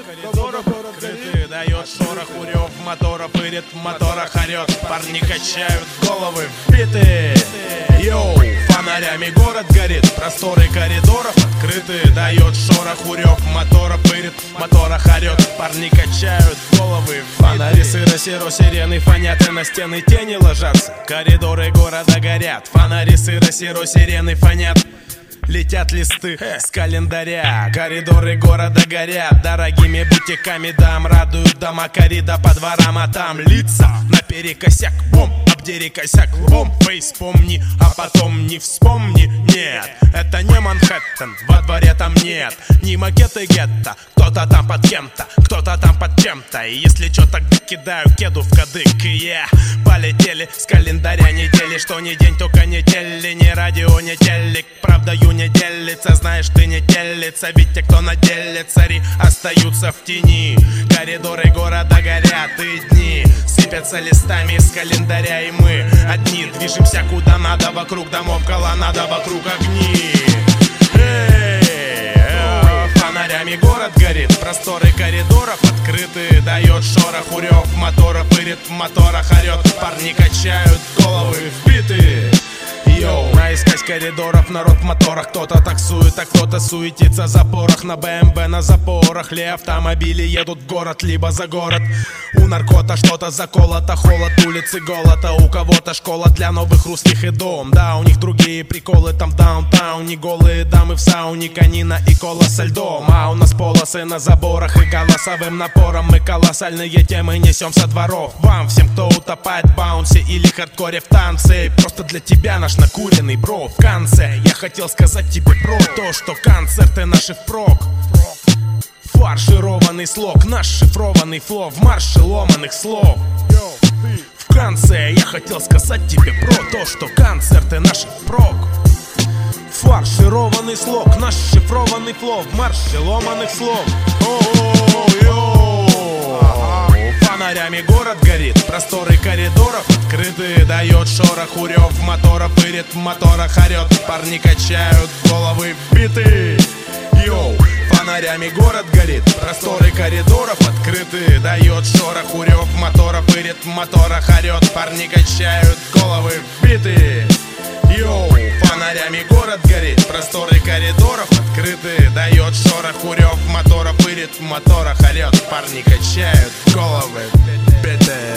коридоров открыты, дает шороху рев моторов, и ритм моторах орет. Парни качают головы вбитые. Йоу, фонарями город горит, просторы коридоров открыты, дает шороху рев моторов, и ритм моторах орет. Парни качают головы вбитые. Фонари сыро-серо сирены фонят, и на стены тени ложатся. Коридоры города горят, фонари сыро-серо сирены фонят. Летят листы с календаря, коридоры города горят. Дорогими бутиками дам радуют дома корида по дворам, а там лица наперекосяк. Бум, обдери косяк, бум, фейс помни, а потом не вспомни. Нет, это не Манхэттен, во дворе там нет ни макеты гетто. Кто-то там под кем-то, кто-то там под чем-то. И если чё, тогда кидаю кеду в кадык. И полетели с календаря недели. Что не день, только не теле, не радио, не телек. Правда, не делится, знаешь, ты не телится. Ведь те, кто на деле цари, остаются в тени. Коридоры города горят, и дни сыпятся листами из календаря. И мы одни движемся куда надо, вокруг домов колоннада, вокруг огни. Фонарями город горит, просторы коридоров открыты, дает шороху рев моторов, и ритм моторах орет. Парни качают головы вбитые. Йоу, наискось коридоров народ в моторах. Кто-то таксует, а кто-то суетится в запорах. На БМВ на запорах ли автомобили едут в город, либо за город. У наркота что-то заколото, холод, улицы голода. У кого-то школа для новых русских и дом. Да, у них другие приколы там в даунтауне. Голые дамы в сауне, канина и кола со льдом. А у нас полосы на заборах, и голосовым напором мы колоссальные темы несем со дворов. Вам всем, кто утопает в баунсе или хардкоре в танце, просто для тебя наш накуренный бро. В конце я хотел сказать тебе про то, что концерты наши впрок. Фаршированный слог, наш шифрованный фло в марше ломаных слов. В конце я хотел сказать тебе про то, что концерты наши впрок. Фаршированный слог, наш шифрованный фло в марше ломаных слов. Фонарями город горит, просторы коридоров открыты, дает шороху рев моторов, и ритм моторах орет. Парни качают головы вбитые. Йоу, фонарями город горит, просторы коридоров открыты, дает шороху рев моторов, и ритм моторах орет. Парни качают головы вбитые. Йоу, фонарями город горит, просторы коридоров открыты, дает шороху рев моторов, и ритм моторах орет. Парни качают головы вбитые.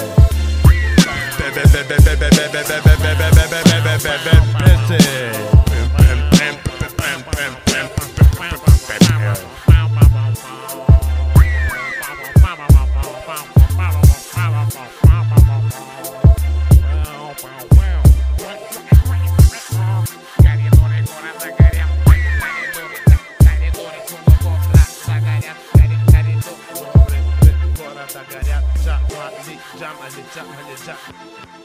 Город горят, джам, джам, джам.